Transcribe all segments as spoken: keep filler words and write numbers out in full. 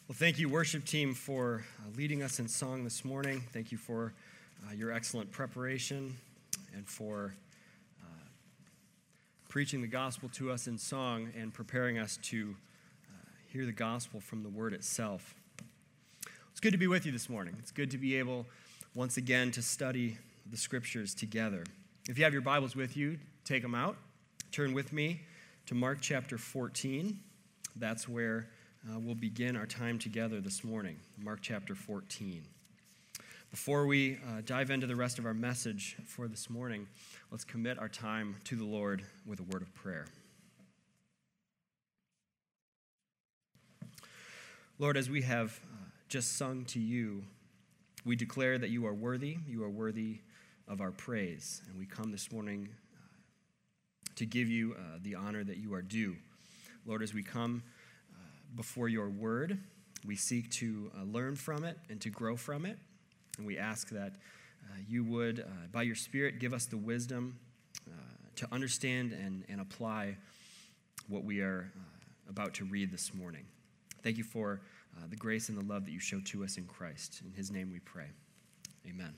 Well, thank you, worship team, for uh, leading us in song this morning. Thank you for uh, your excellent preparation and for uh, preaching the gospel to us in song and preparing us to uh, hear the gospel from the word itself. It's good to be with you this morning. It's good to be able, once again, to study the scriptures together. If you have your Bibles with you, take them out. Turn with me to Mark chapter fourteen. That's where Uh, we'll begin our time together this morning, Mark chapter fourteen. Before we uh, dive into the rest of our message for this morning, let's commit our time to the Lord with a word of prayer. Lord, as we have uh, just sung to you, we declare that you are worthy, you are worthy of our praise, and we come this morning uh, to give you uh, the honor that you are due. Lord, as we come before your word, we seek to uh, learn from it and to grow from it. And we ask that uh, you would, uh, by your Spirit, give us the wisdom uh, to understand and, and apply what we are uh, about to read this morning. Thank you for uh, the grace and the love that you show to us in Christ. In his name we pray. Amen.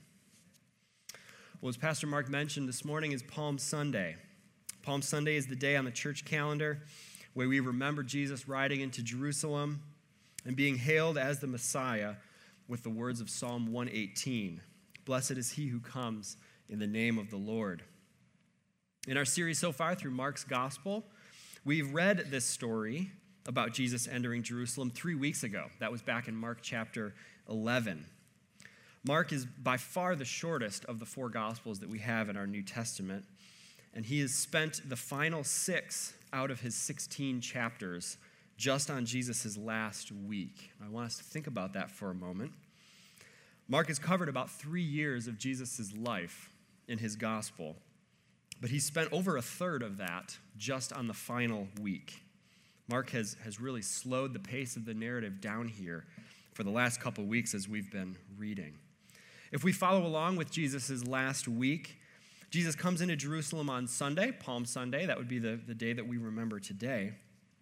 Well, as Pastor Mark mentioned, this morning is Palm Sunday. Palm Sunday is the day on the church calendar where we remember Jesus riding into Jerusalem and being hailed as the Messiah with the words of Psalm one eighteen, "Blessed is he who comes in the name of the Lord." In our series so far through Mark's Gospel, we've read this story about Jesus entering Jerusalem three weeks ago. That was back in Mark chapter eleven. Mark is by far the shortest of the four Gospels that we have in our New Testament, and he has spent the final six out of his sixteen chapters just on Jesus' last week. I want us to think about that for a moment. Mark has covered about three years of Jesus' life in his gospel, but he spent over a third of that just on the final week. Mark has, has really slowed the pace of the narrative down here for the last couple weeks as we've been reading. If we follow along with Jesus' last week, Jesus comes into Jerusalem on Sunday, Palm Sunday. That would be the, the day that we remember today.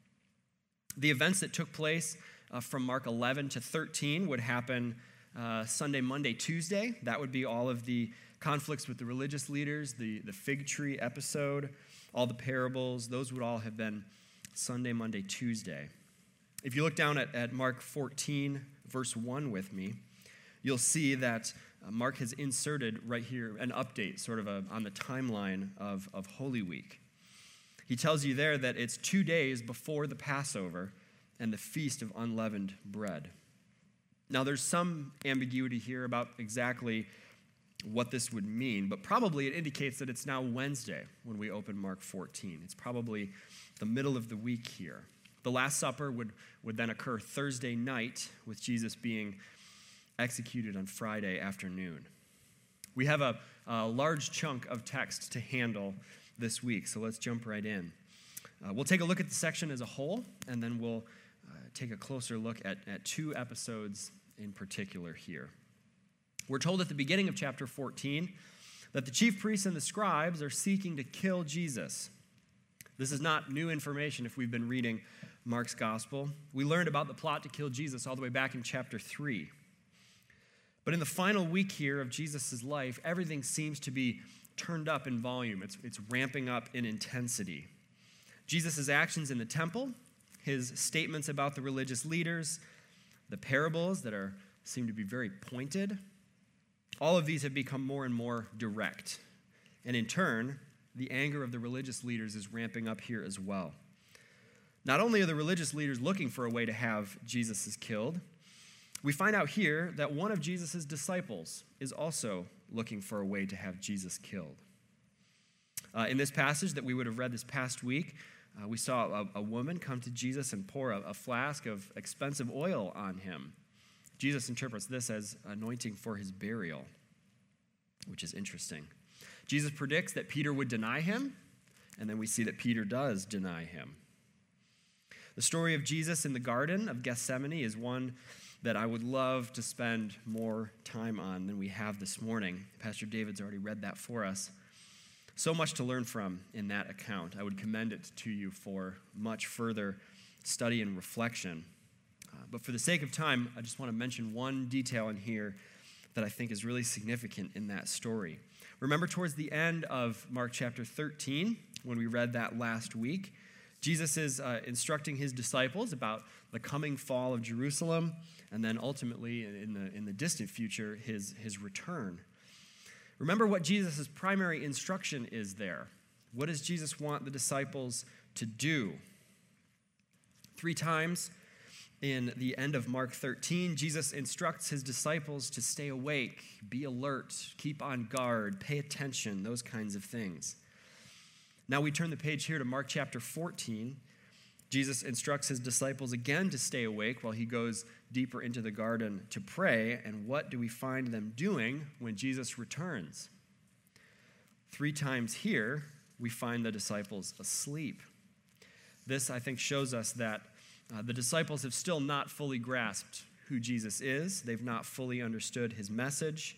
The events that took place uh, from Mark eleven to thirteen would happen uh, Sunday, Monday, Tuesday. That would be all of the conflicts with the religious leaders, the, the fig tree episode, all the parables. Those would all have been Sunday, Monday, Tuesday. If you look down at, at Mark fourteen, verse one with me, you'll see that Uh, Mark has inserted right here an update sort of a, on the timeline of, of Holy Week. He tells you there that it's two days before the Passover and the Feast of Unleavened Bread. Now, there's some ambiguity here about exactly what this would mean, but probably it indicates that it's now Wednesday when we open Mark fourteen. It's probably the middle of the week here. The Last Supper would, would then occur Thursday night with Jesus being executed on Friday afternoon. We have a, a large chunk of text to handle this week, so let's jump right in. Uh, we'll take a look at the section as a whole, and then we'll uh, take a closer look at, at two episodes in particular here. We're told at the beginning of chapter fourteen that the chief priests and the scribes are seeking to kill Jesus. This is not new information if we've been reading Mark's gospel. We learned about the plot to kill Jesus all the way back in chapter three. But in the final week here of Jesus' life, everything seems to be turned up in volume. It's, it's ramping up in intensity. Jesus' actions in the temple, his statements about the religious leaders, the parables that are seem to be very pointed, all of these have become more and more direct. And in turn, the anger of the religious leaders is ramping up here as well. Not only are the religious leaders looking for a way to have Jesus killed, we find out here that one of Jesus' disciples is also looking for a way to have Jesus killed. Uh, in this passage that we would have read this past week, uh, we saw a, a woman come to Jesus and pour a, a flask of expensive oil on him. Jesus interprets this as anointing for his burial, which is interesting. Jesus predicts that Peter would deny him, and then we see that Peter does deny him. The story of Jesus in the Garden of Gethsemane is one that I would love to spend more time on than we have this morning. Pastor David's already read that for us. So much to learn from in that account. I would commend it to you for much further study and reflection. Um, but for the sake of time, I just want to mention one detail in here that I think is really significant in that story. Remember towards the end of Mark chapter thirteen, when we read that last week, Jesus is uh, instructing his disciples about the coming fall of Jerusalem, and then ultimately, in the, in the distant future, his, his return. Remember what Jesus' primary instruction is there. What does Jesus want the disciples to do? Three times in the end of Mark thirteen, Jesus instructs his disciples to stay awake, be alert, keep on guard, pay attention, those kinds of things. Now we turn the page here to Mark chapter fourteen. Jesus instructs his disciples again to stay awake while he goes deeper into the garden to pray. And what do we find them doing when Jesus returns? Three times here, we find the disciples asleep. This, I think, shows us that uh, the disciples have still not fully grasped who Jesus is. They've not fully understood his message,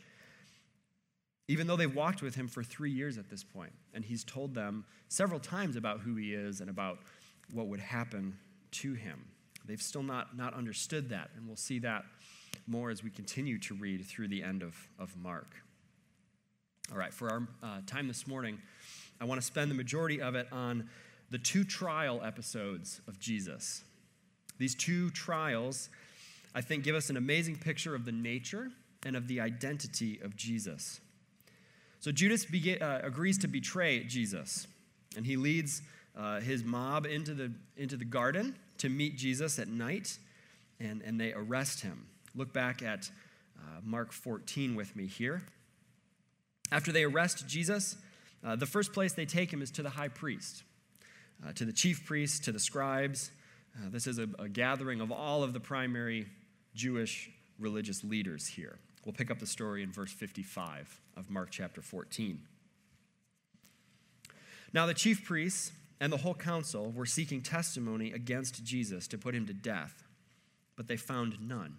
even though they've walked with him for three years at this point, and he's told them several times about who he is and about what would happen to him. They've still not, not understood that, and we'll see that more as we continue to read through the end of, of Mark. All right, for our uh, time this morning, I want to spend the majority of it on the two trial episodes of Jesus. These two trials, I think, give us an amazing picture of the nature and of the identity of Jesus. So Judas begin, uh, agrees to betray Jesus, and he leads uh, his mob into the, into the garden to meet Jesus at night, and, and they arrest him. Look back at uh, Mark fourteen with me here. After they arrest Jesus, uh, the first place they take him is to the high priest, uh, to the chief priests, to the scribes. Uh, this is a, a gathering of all of the primary Jewish religious leaders here. We'll pick up the story in verse fifty-five of Mark chapter fourteen. Now the chief priests and the whole council were seeking testimony against Jesus to put him to death, but they found none.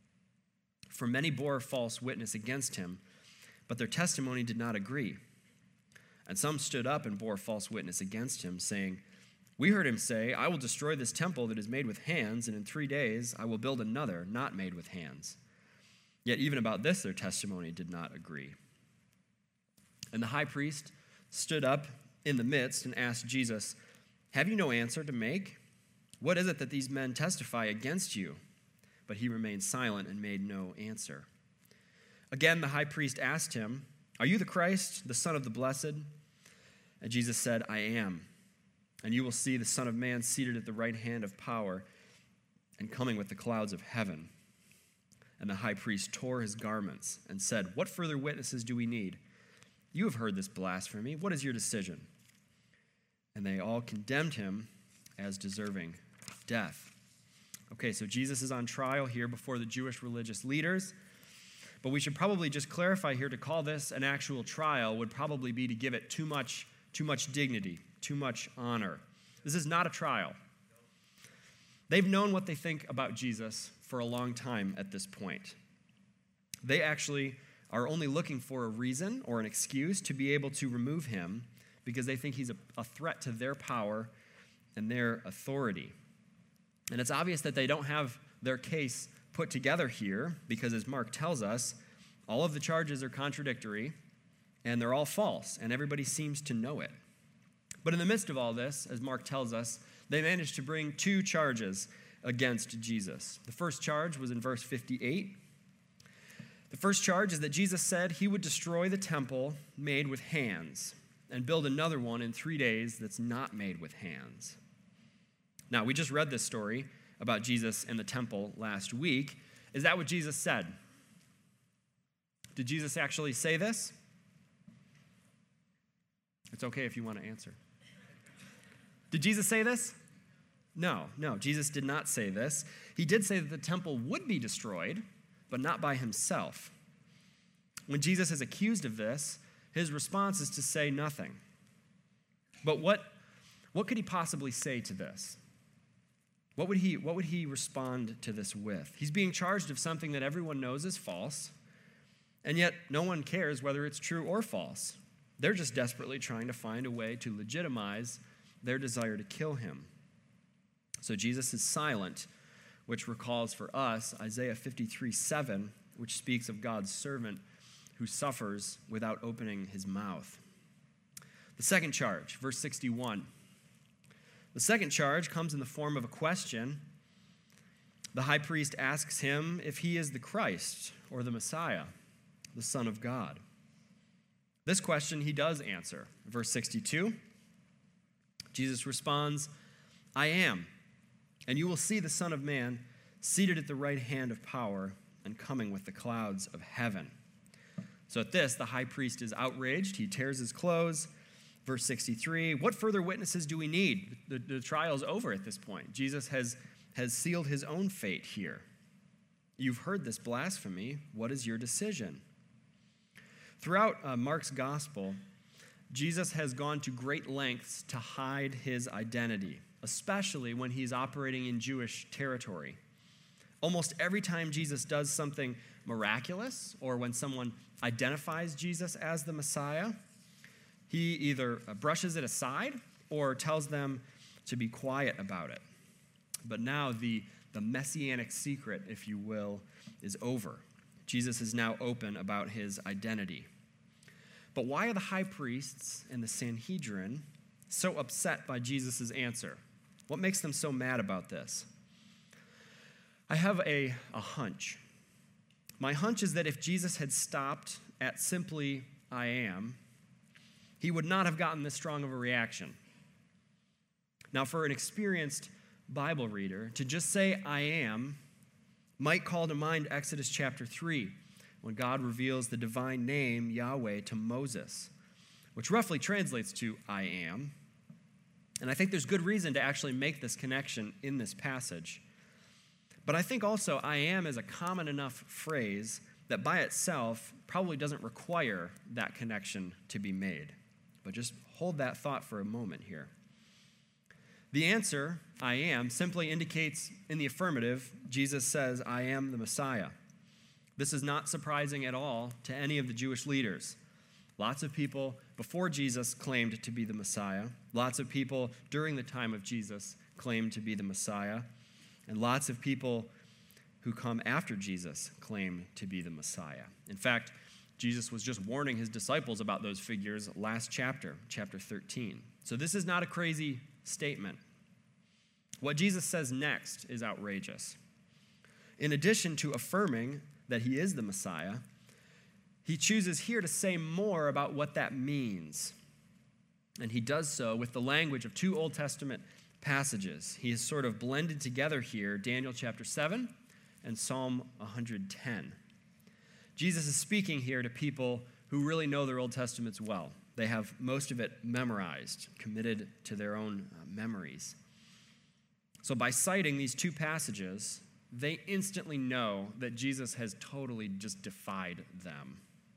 For many bore false witness against him, but their testimony did not agree. And some stood up and bore false witness against him, saying, "We heard him say, 'I will destroy this temple that is made with hands, and in three days I will build another not made with hands.' Yet even about this their testimony did not agree." And the high priest stood up in the midst and asked Jesus, "Have you no answer to make? What is it that these men testify against you?" But he remained silent and made no answer. Again the high priest asked him, "Are you the Christ, the Son of the Blessed?" And Jesus said, "I am. And you will see the Son of Man seated at the right hand of power and coming with the clouds of heaven." And the high priest tore his garments and said, "What further witnesses do we need? You have heard this blasphemy. What is your decision?" And they all condemned him as deserving of death. Okay, so Jesus is on trial here before the Jewish religious leaders. But we should probably just clarify here, to call this an actual trial would probably be to give it too much, too much dignity, too much honor. This is not a trial. They've known what they think about Jesus for a long time at this point. They actually are only looking for a reason or an excuse to be able to remove him because they think he's a, a threat to their power and their authority. And it's obvious that they don't have their case put together here because, as Mark tells us, all of the charges are contradictory and they're all false, and everybody seems to know it. But in the midst of all this, as Mark tells us, they managed to bring two charges against Jesus. The first charge was in verse fifty-eight. The first charge is that Jesus said he would destroy the temple made with hands and build another one in three days that's not made with hands. Now, we just read this story about Jesus and the temple last week. Is that what Jesus said? Did Jesus actually say this? It's okay if you want to answer. Did Jesus say this? No, no, Jesus did not say this. He did say that the temple would be destroyed, but not by himself. When Jesus is accused of this, his response is to say nothing. But what, what could he possibly say to this? What would he, what would he respond to this with? He's being charged of something that everyone knows is false, and yet no one cares whether it's true or false. They're just desperately trying to find a way to legitimize their desire to kill him. So Jesus is silent which recalls for us Isaiah fifty-three seven, which speaks of God's servant who suffers without opening his mouth. The second charge, verse sixty-one. The second charge comes in the form of a question. The high priest asks him if he is the Christ or the Messiah, the Son of God. This question he does answer. Verse sixty-two, Jesus responds, I am, and you will see the Son of Man seated at the right hand of power and coming with the clouds of heaven. So at this, the high priest is outraged. He tears his clothes. Verse sixty-three, what further witnesses do we need? The, the trial is over at this point. Jesus has, has sealed his own fate here. You've heard this blasphemy. What is your decision? Throughout uh, Mark's gospel, Jesus has gone to great lengths to hide his identity, especially when he's operating in Jewish territory. Almost every time Jesus does something miraculous, or when someone identifies Jesus as the Messiah, he either brushes it aside or tells them to be quiet about it. But now the, the messianic secret, if you will, is over. Jesus is now open about his identity. But why are the high priests and the Sanhedrin so upset by Jesus' answer? What makes them so mad about this? I have a, a hunch. My hunch is that if Jesus had stopped at simply, I am, he would not have gotten this strong of a reaction. Now, for an experienced Bible reader, to just say, I am, might call to mind Exodus chapter three, when God reveals the divine name, Yahweh, to Moses, which roughly translates to, I am. And I think there's good reason to actually make this connection in this passage. But I think also, I am is a common enough phrase that by itself probably doesn't require that connection to be made. But just hold that thought for a moment here. The answer, I am, simply indicates in the affirmative, Jesus says, I am the Messiah. This is not surprising at all to any of the Jewish leaders. Lots of people before Jesus claimed to be the Messiah. Lots of people during the time of Jesus claimed to be the Messiah. And lots of people who come after Jesus claim to be the Messiah. In fact, Jesus was just warning his disciples about those figures last chapter, chapter thirteen. So this is not a crazy statement. What Jesus says next is outrageous. In addition to affirming that he is the Messiah, he chooses here to say more about what that means. And he does so with the language of two Old Testament passages. He has sort of blended together here Daniel chapter seven and Psalm one hundred ten. Jesus is speaking here to people who really know their Old Testaments well. They have most of it memorized, committed to their own uh, memories. So by citing these two passages, they instantly know that Jesus has totally just defied them.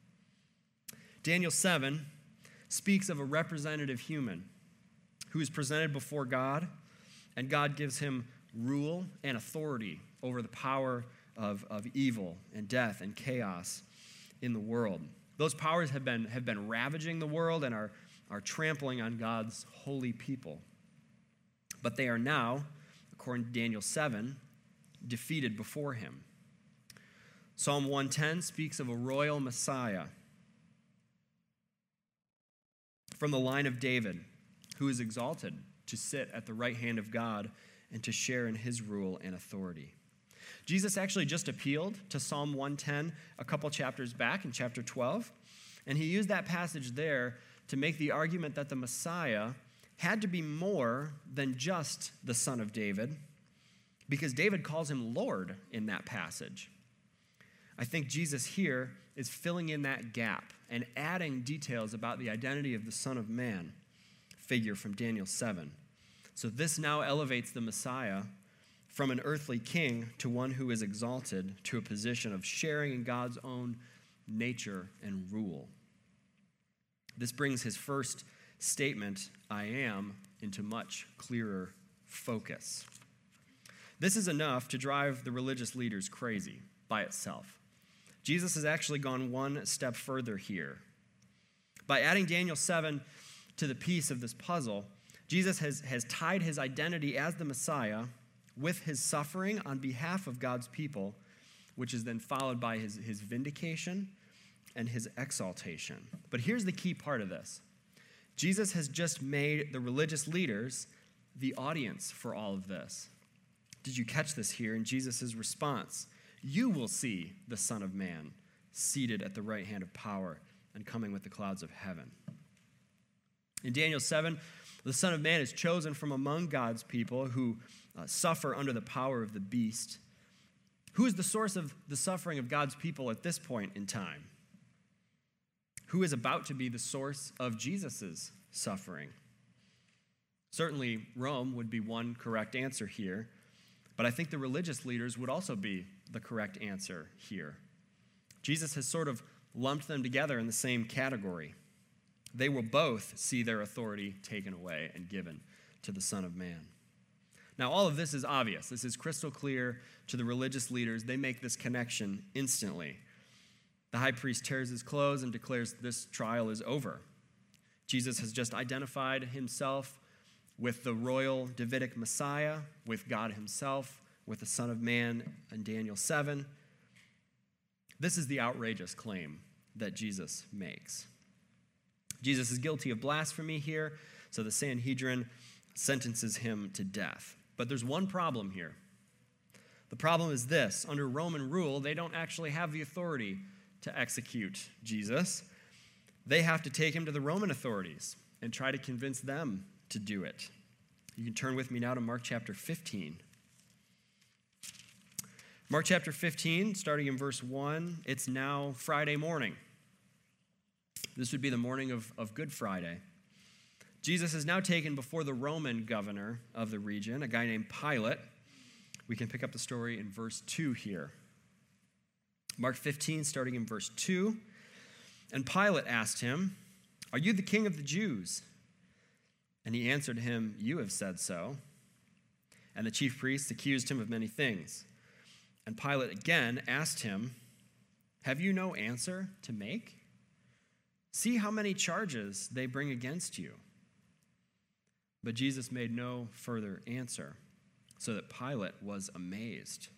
Daniel seven speaks of a representative human who is presented before God, and God gives him rule and authority over the power of, of evil and death and chaos in the world. Those powers have been, have been ravaging the world and are, are trampling on God's holy people. But they are now, according to Daniel seven, defeated before him. Psalm one ten speaks of a royal Messiah from the line of David, who is exalted to sit at the right hand of God and to share in his rule and authority. Jesus actually just appealed to Psalm one ten a couple chapters back in chapter twelve, and he used that passage there to make the argument that the Messiah had to be more than just the son of David, because David calls him Lord in that passage. I think Jesus here is filling in that gap and adding details about the identity of the Son of Man figure from Daniel seven. So this now elevates the Messiah from an earthly king to one who is exalted to a position of sharing in God's own nature and rule. This brings his first statement, I am, into much clearer focus. This is enough to drive the religious leaders crazy by itself. Jesus has actually gone one step further here. By adding Daniel seven to the piece of this puzzle, Jesus has, has tied his identity as the Messiah with his suffering on behalf of God's people, which is then followed by his, his vindication and his exaltation. But here's the key part of this. Jesus has just made the religious leaders the audience for all of this. Did you catch this here in Jesus' response? You will see the Son of Man seated at the right hand of power and coming with the clouds of heaven. In Daniel seven, the Son of Man is chosen from among God's people who uh, suffer under the power of the beast. Who is the source of the suffering of God's people at this point in time? Who is about to be the source of Jesus' suffering? Certainly, Rome would be one correct answer here, but I think the religious leaders would also be the correct answer here. Jesus has sort of lumped them together in the same category. They will both see their authority taken away and given to the Son of Man. Now, all of this is obvious. This is crystal clear to the religious leaders. They make this connection instantly. The high priest tears his clothes and declares this trial is over. Jesus has just identified himself with the royal Davidic Messiah, with God himself, with the Son of Man in Daniel seven. This is the outrageous claim that Jesus makes. Jesus is guilty of blasphemy here, so the Sanhedrin sentences him to death. But there's one problem here. The problem is this. Under Roman rule, they don't actually have the authority to execute Jesus. They have to take him to the Roman authorities and try to convince them to do it. You can turn with me now to Mark chapter fifteen. Mark chapter fifteen, starting in verse one, it's now Friday morning. This would be the morning of, of Good Friday. Jesus is now taken before the Roman governor of the region, a guy named Pilate. We can pick up the story in verse two here. Mark fifteen, starting in verse two. And Pilate asked him, "Are you the king of the Jews?" And he answered him, "You have said so." And the chief priests accused him of many things. And Pilate again asked him, "Have you no answer to make? See how many charges they bring against you." But Jesus made no further answer, so that Pilate was amazed.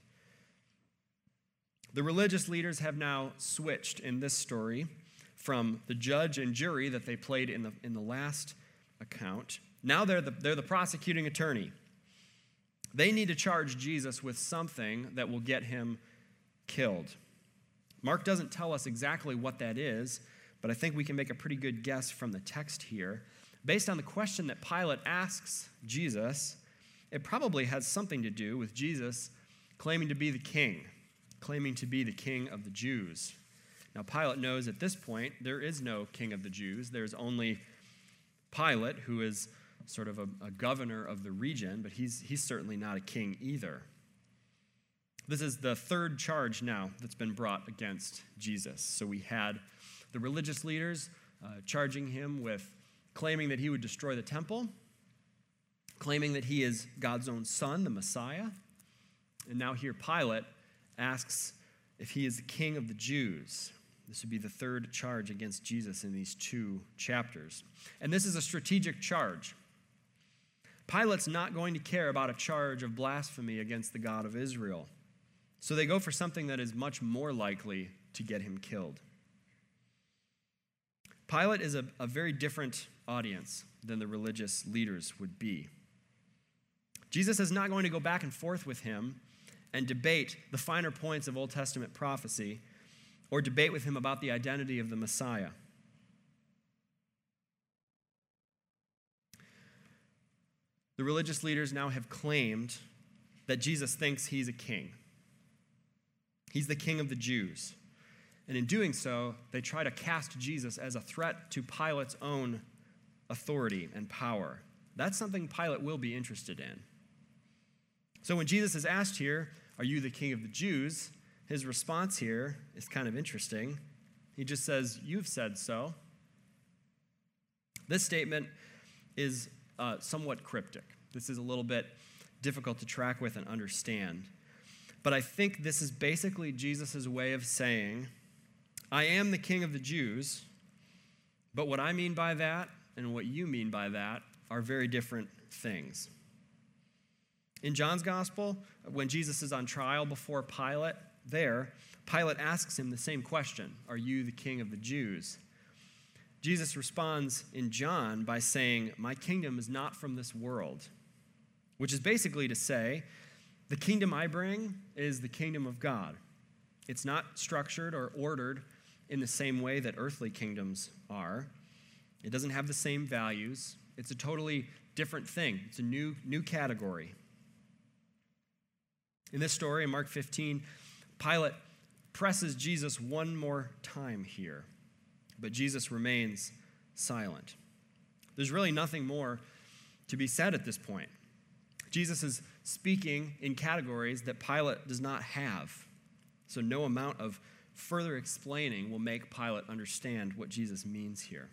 The religious leaders have now switched in this story from the judge and jury that they played in the, in the last account. Now they're the, they're the prosecuting attorney. They need to charge Jesus with something that will get him killed. Mark doesn't tell us exactly what that is, but I think we can make a pretty good guess from the text here. Based on the question that Pilate asks Jesus, it probably has something to do with Jesus claiming to be the king, claiming to be the king of the Jews. Now, Pilate knows at this point there is no king of the Jews. There's only Pilate, who is sort of a, a governor of the region, but he's, he's certainly not a king either. This is the third charge now that's been brought against Jesus. So we had the religious leaders uh, charging him with claiming that he would destroy the temple, claiming that he is God's own son, the Messiah. And now here Pilate asks if he is the king of the Jews. This would be the third charge against Jesus in these two chapters. And this is a strategic charge. Pilate's not going to care about a charge of blasphemy against the God of Israel. So they go for something that is much more likely to get him killed. Pilate is a, a very different audience than the religious leaders would be. Jesus is not going to go back and forth with him and debate the finer points of Old Testament prophecy or debate with him about the identity of the Messiah. The religious leaders now have claimed that Jesus thinks he's a king. He's the king of the Jews. And in doing so, they try to cast Jesus as a threat to Pilate's own authority and power. That's something Pilate will be interested in. So when Jesus is asked here, "Are you the king of the Jews?" his response here is kind of interesting. He just says, "You've said so." This statement is uh, somewhat cryptic. This is a little bit difficult to track with and understand. But I think this is basically Jesus' way of saying, I am the king of the Jews, but what I mean by that and what you mean by that are very different things. In John's gospel, when Jesus is on trial before Pilate, there, Pilate asks him the same question, "Are you the king of the Jews?" Jesus responds in John by saying, "My kingdom is not from this world," which is basically to say, the kingdom I bring is the kingdom of God. It's not structured or ordered in the same way that earthly kingdoms are. It doesn't have the same values. It's a totally different thing. It's a new, new category. In this story, in Mark fifteen, Pilate presses Jesus one more time here, but Jesus remains silent. There's really nothing more to be said at this point. Jesus is speaking in categories that Pilate does not have, so no amount of further explaining will make Pilate understand what Jesus means here.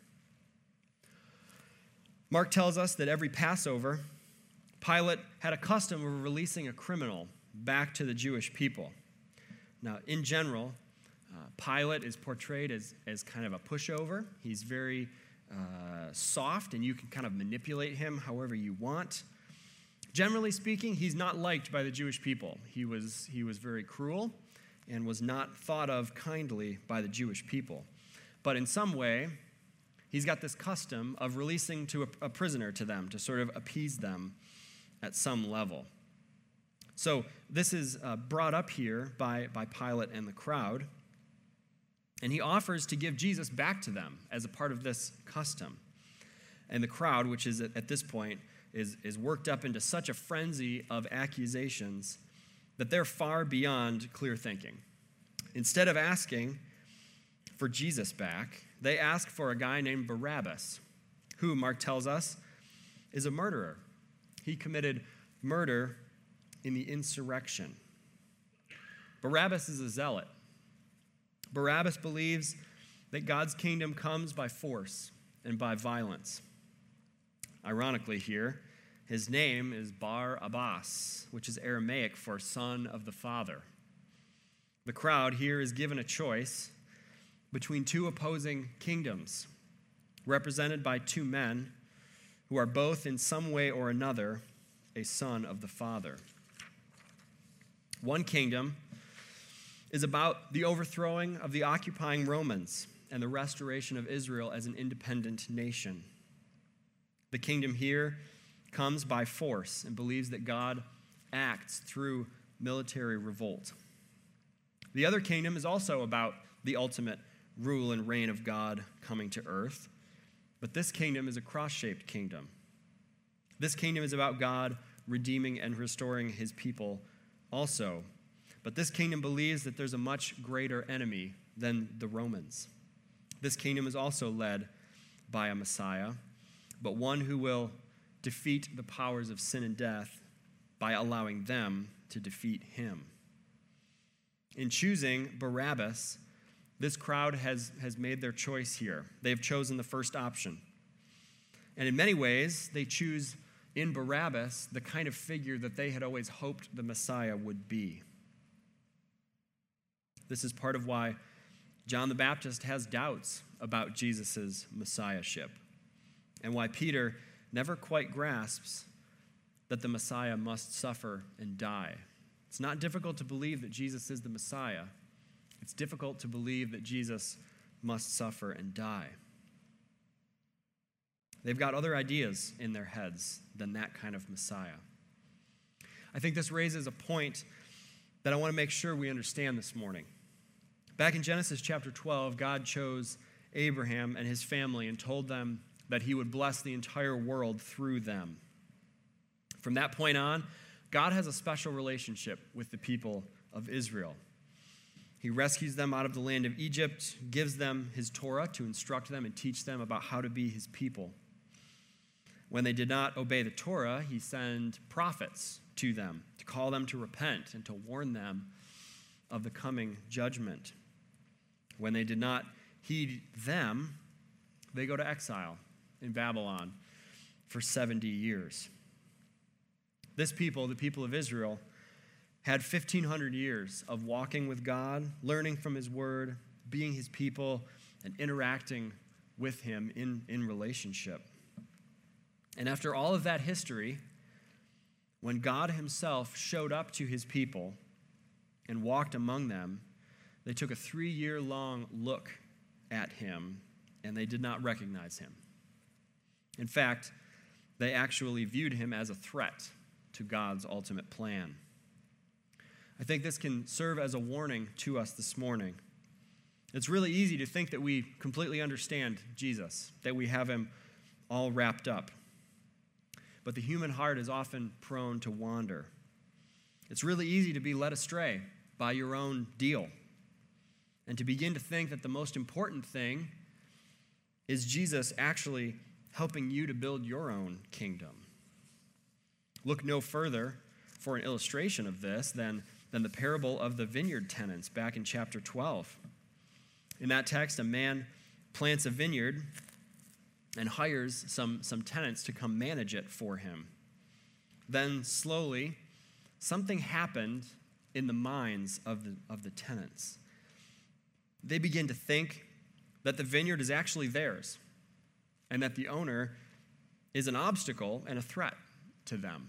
Mark tells us that every Passover, Pilate had a custom of releasing a criminal back to the Jewish people. Now, in general, uh, Pilate is portrayed as, as kind of a pushover. He's very uh, soft, and you can kind of manipulate him however you want. Generally speaking, he's not liked by the Jewish people. He was, he was very cruel and was not thought of kindly by the Jewish people. But in some way, he's got this custom of releasing to a, a prisoner to them to sort of appease them at some level. So this is uh, brought up here by, by Pilate and the crowd, and he offers to give Jesus back to them as a part of this custom. And the crowd, which is at, at this point, is, is worked up into such a frenzy of accusations that they're far beyond clear thinking. Instead of asking for Jesus back, they ask for a guy named Barabbas, who, Mark tells us, is a murderer. He committed murder in the insurrection. Barabbas is a zealot. Barabbas believes that God's kingdom comes by force and by violence. Ironically here, his name is Bar Abbas, which is Aramaic for son of the Father. The crowd here is given a choice between two opposing kingdoms, represented by two men who are both in some way or another a son of the Father. One kingdom is about the overthrowing of the occupying Romans and the restoration of Israel as an independent nation. The kingdom here comes by force and believes that God acts through military revolt. The other kingdom is also about the ultimate rule and reign of God coming to earth, but this kingdom is a cross-shaped kingdom. This kingdom is about God redeeming and restoring his people also. But this kingdom believes that there's a much greater enemy than the Romans. This kingdom is also led by a Messiah, but one who will defeat the powers of sin and death by allowing them to defeat him. In choosing Barabbas, this crowd has, has made their choice here. They've chosen the first option. And in many ways, they choose in Barabbas the kind of figure that they had always hoped the Messiah would be. This is part of why John the Baptist has doubts about Jesus' messiahship, and why Peter never quite grasps that the Messiah must suffer and die. It's not difficult to believe that Jesus is the Messiah. It's difficult to believe that Jesus must suffer and die. They've got other ideas in their heads than that kind of Messiah. I think this raises a point that I want to make sure we understand this morning. Back in Genesis chapter twelve, God chose Abraham and his family and told them that he would bless the entire world through them. From that point on, God has a special relationship with the people of Israel. He rescues them out of the land of Egypt, gives them his Torah to instruct them and teach them about how to be his people. When they did not obey the Torah, he sent prophets to them to call them to repent and to warn them of the coming judgment. When they did not heed them, they go to exile in Babylon for seventy years. This people, the people of Israel, had fifteen hundred years of walking with God, learning from his word, being his people, and interacting with him in, in relationship. And after all of that history, when God himself showed up to his people and walked among them, they took a three-year-long look at him, and they did not recognize him. In fact, they actually viewed him as a threat to God's ultimate plan. I think this can serve as a warning to us this morning. It's really easy to think that we completely understand Jesus, that we have him all wrapped up. But the human heart is often prone to wander. It's really easy to be led astray by your own deal and to begin to think that the most important thing is Jesus actually helping you to build your own kingdom. Look no further for an illustration of this than, than the parable of the vineyard tenants back in chapter twelve. In that text, a man plants a vineyard and hires some, some tenants to come manage it for him. Then slowly, something happened in the minds of the, of the tenants. They begin to think that the vineyard is actually theirs and that the owner is an obstacle and a threat to them.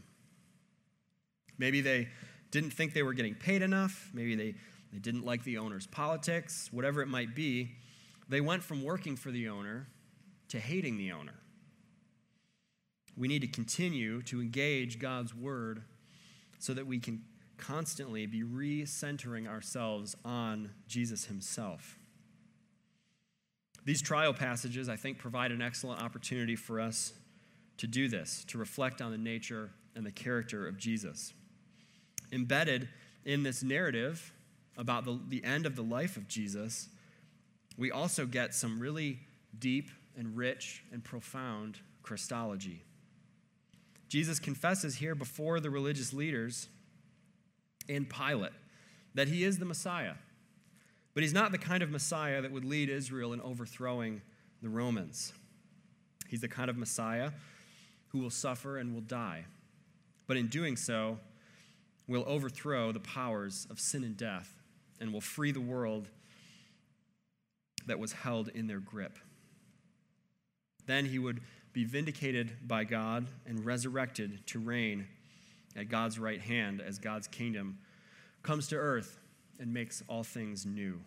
Maybe they didn't think they were getting paid enough. Maybe they, they didn't like the owner's politics. Whatever it might be, they went from working for the owner to hating the owner. We need to continue to engage God's word so that we can constantly be re-centering ourselves on Jesus himself. These trial passages, I think, provide an excellent opportunity for us to do this, to reflect on the nature and the character of Jesus. Embedded in this narrative about the, the end of the life of Jesus, we also get some really deep and rich and profound Christology. Jesus confesses here before the religious leaders and Pilate that he is the Messiah. But he's not the kind of Messiah that would lead Israel in overthrowing the Romans. He's the kind of Messiah who will suffer and will die. But in doing so, will overthrow the powers of sin and death and will free the world that was held in their grip. Then he would be vindicated by God and resurrected to reign at God's right hand as God's kingdom comes to earth and makes all things new.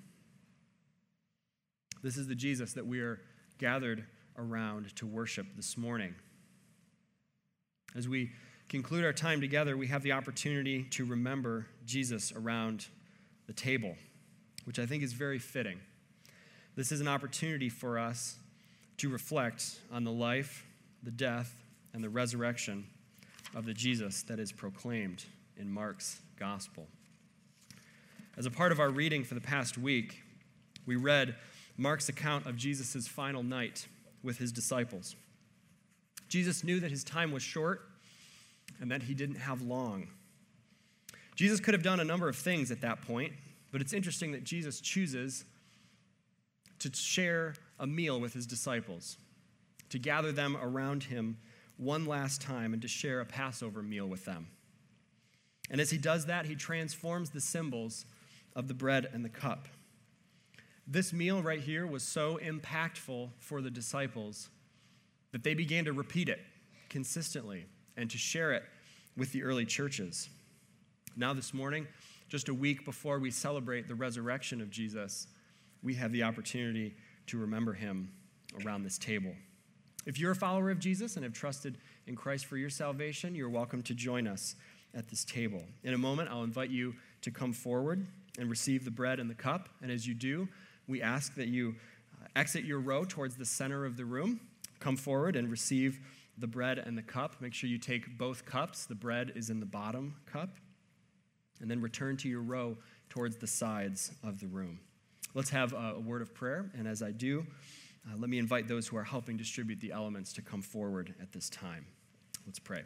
This is the Jesus that we are gathered around to worship this morning. As we conclude our time together, we have the opportunity to remember Jesus around the table, which I think is very fitting. This is an opportunity for us to reflect on the life, the death, and the resurrection of the Jesus that is proclaimed in Mark's gospel. As a part of our reading for the past week, we read Mark's account of Jesus' final night with his disciples. Jesus knew that his time was short and that he didn't have long. Jesus could have done a number of things at that point, but it's interesting that Jesus chooses to share a meal with his disciples, to gather them around him one last time and to share a Passover meal with them. And as he does that, he transforms the symbols of the bread and the cup. This meal right here was so impactful for the disciples that they began to repeat it consistently and to share it with the early churches. Now this morning, just a week before we celebrate the resurrection of Jesus, we have the opportunity to remember him around this table. If you're a follower of Jesus and have trusted in Christ for your salvation, you're welcome to join us at this table. In a moment, I'll invite you to come forward and receive the bread and the cup. And as you do, we ask that you exit your row towards the center of the room, come forward and receive the bread and the cup. Make sure you take both cups. The bread is in the bottom cup. And then return to your row towards the sides of the room. Let's have a, a word of prayer. And as I do, uh, let me invite those who are helping distribute the elements to come forward at this time. Let's pray.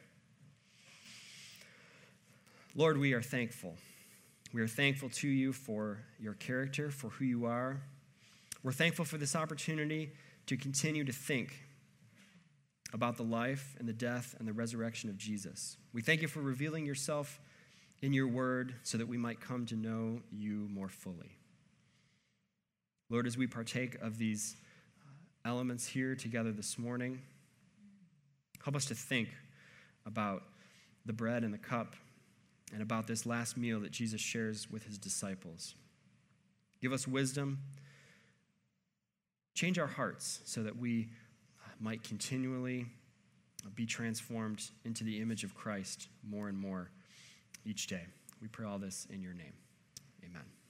Lord, we are thankful. We are thankful to you for your character, for who you are. We're thankful for this opportunity to continue to think about the life and the death and the resurrection of Jesus. We thank you for revealing yourself in your word so that we might come to know you more fully. Lord, as we partake of these elements here together this morning, help us to think about the bread and the cup and about this last meal that Jesus shares with his disciples. Give us wisdom. Change our hearts so that we might continually be transformed into the image of Christ more and more each day. We pray all this in your name. Amen.